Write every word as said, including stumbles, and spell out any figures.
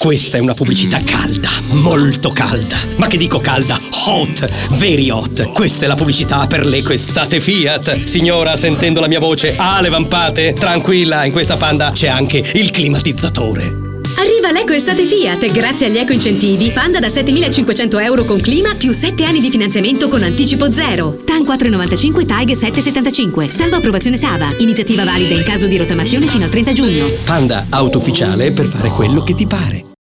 Questa è una pubblicità calda, molto calda. Ma che dico calda? Hot, very hot. Questa è la pubblicità per l'EcoEstate Fiat. Signora, sentendo la mia voce, ha le vampate? Tranquilla, in questa Panda c'è anche il climatizzatore. Arriva l'EcoEstate Fiat, grazie agli eco-incentivi. Panda da settemilacinquecento euro con clima, più sette anni di finanziamento con anticipo zero. T A N quattro virgola novantacinque, T A G sette virgola settantacinque. Salvo approvazione S A V A. Iniziativa valida in caso di rottamazione fino al trenta giugno. Panda, auto ufficiale per fare quello che ti pare.